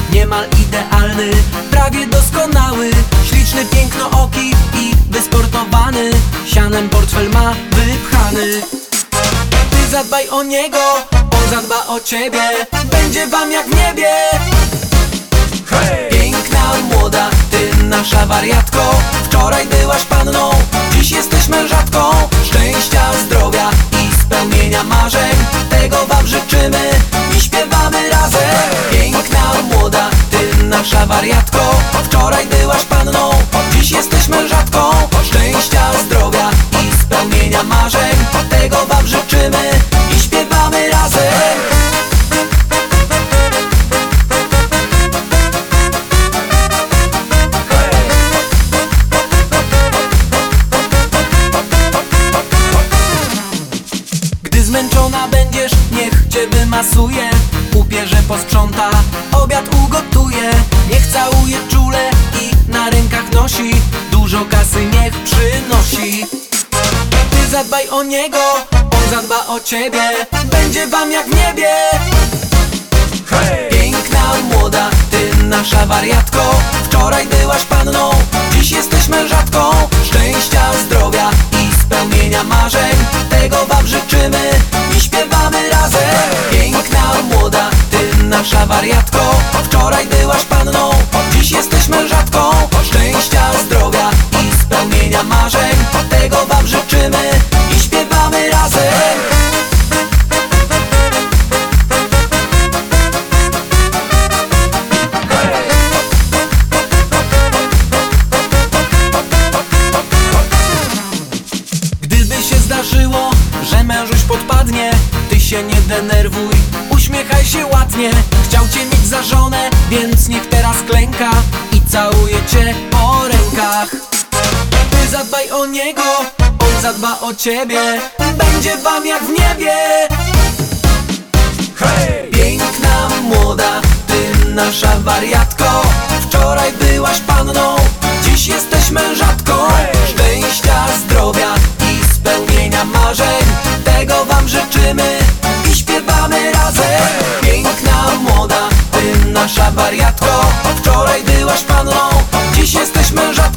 niemal idealny, prawie doskonały, śliczny, pięknooki i wysportowany. Sianem portfel ma wypchany. Ty zadbaj o niego, on zadba o ciebie, będzie wam jak w niebie. Piękna, młoda, ty nasza wariatko. Wczoraj byłaś panną, dziś jesteś mężatką. Szczęścia, zdrowia i spełnienia marzeń, tego wam życzymy i śpiewamy razem. Piękna, młoda, ty nasza wariatko. Wczoraj byłaś panną, dziś jesteś mężatką. Szczęścia, zdrowia i spełnienia marzeń, tego wam życzymy i śpiewamy razem. Zmęczona będziesz, niech cię wymasuje, upierze, posprząta, obiad ugotuje. Niech całuje czule i na rękach nosi, dużo kasy niech przynosi. Ty zadbaj o niego, on zadba o ciebie, będzie wam jak w niebie. Piękna, młoda, ty nasza wariatko. Wczoraj byłaś panną, dziś jesteś mężatką. Szczęścia, zdrowia i spełnienia marzeń, tego wam życzymy i śpiewamy razem. Piękna, młoda, ty nasza wariatko. Wczoraj byłaś panną, dziś jesteś mężatką. Szczęścia, zdrowia i spełnienia marzeń, tego wam życzymy i śpiewamy razem. Zdarzyło, że mężuś podpadnie, ty się nie denerwuj, uśmiechaj się ładnie. Chciał cię mieć za żonę, więc niech teraz klęka i całuje cię po rękach. Ty zadbaj o niego, on zadba o ciebie, będzie wam jak w niebie. Piękna, młoda, ty nasza wariatko. Wczoraj byłaś panną, dziś jesteś mężatką. Szczęścia, zdrowia i spełnienia marzeń, tego wam życzymy i śpiewamy razem. Piękna, młoda, ty nasza wariatko. Wczoraj byłaś panną, dziś jesteś mężatką.